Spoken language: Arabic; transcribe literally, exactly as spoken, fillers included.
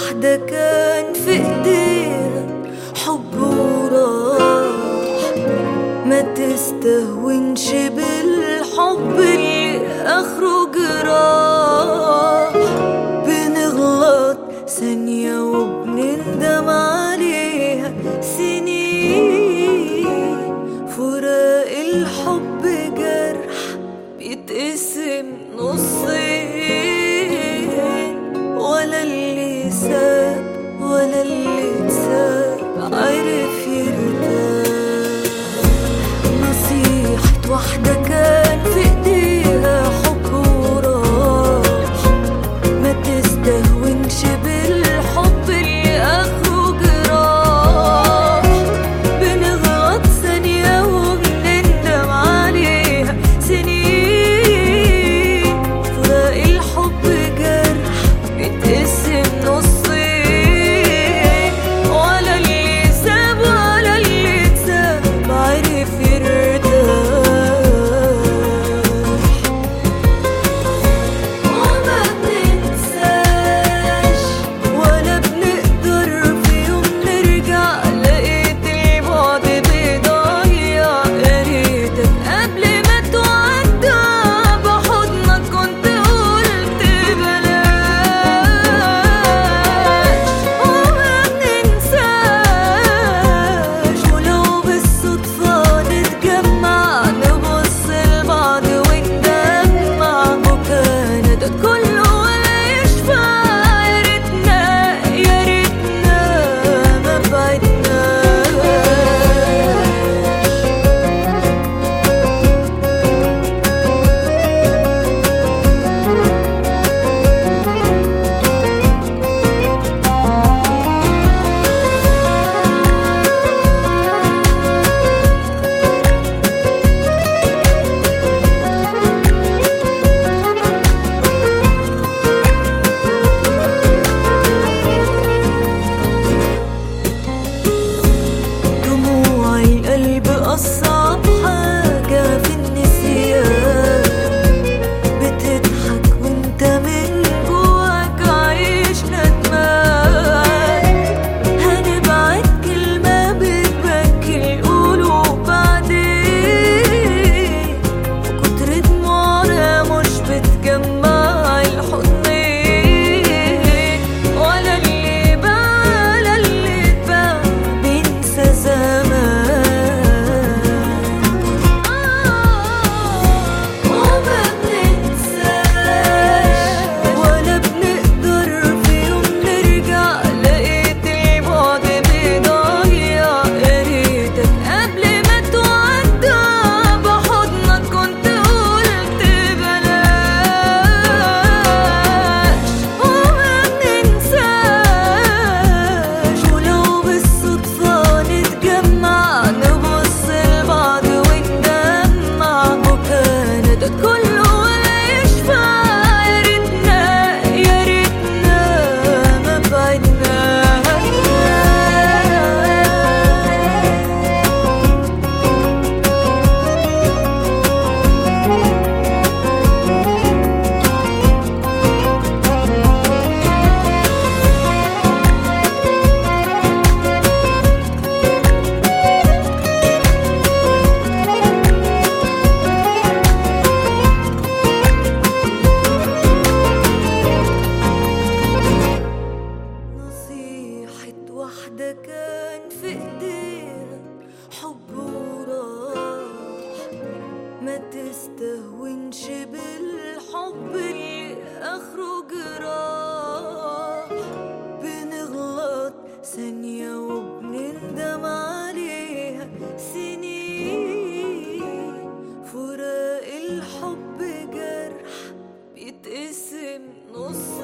واحدة كان في ايديها حب وراح، ما تستهونش بالحب اللي اخره جراح. بنغلط ثانية وبنندم عليها سنين، فراق الحب جرح بيتقسم نصين، ولا اللي ساب ولا اللي اتساب عرف يرتاح. نصيحة واحدة كان في ايديها حب وراح، ما تستهونش بالحب اللي اخره جراح. بنغلط ثانية وبنندم عليها سنين، فراق الحب جرح بيتقسم نصين، ولا اللي ساب ولا اللي اتساب عرف يرتاح. وما بننساش ولا بنقدر في يوم نرجع، لقيت البعد بيضيع. يا ريتك قبل ما تودع بحضنك كنت قلت بلاش. وما بننساش ولو بالصدفة نتجمع، نبص لبعض وندمع، وكان ده كله ولا يشفع. يا ريتنا يا ريتنا ما بعدناش. دموع القلب أصعب حاجة في النسيان، بتضحك وانت من جواك عايش ندمان. هنبعت كلمة بتبكي القلوب بعدين، وكتر دموعنا مش بتجمع الحضنين، ولا اللي باع ولا اللي اتباع بينسى زمان. وما بننساش ولا بنقدر في يوم نرجع، لقيت البعد بيضيع. يا ريتك قبل ما تودع بحضنك كنت قلت بلاش. وما بننساش ولو بالصدفة نتجمع، نبص لبعض وندمع، وكان ده كله ولا يشفع. يا ريتنا يا ريتنا ما بعدناش. نصيحة واحدة كان في ايديها حب وراح، ما تستهونش بالحب اللي اخره جراح. بنغلط ثانية وبنندم عليها سنين، فراق الحب جرح بيتقسم نص.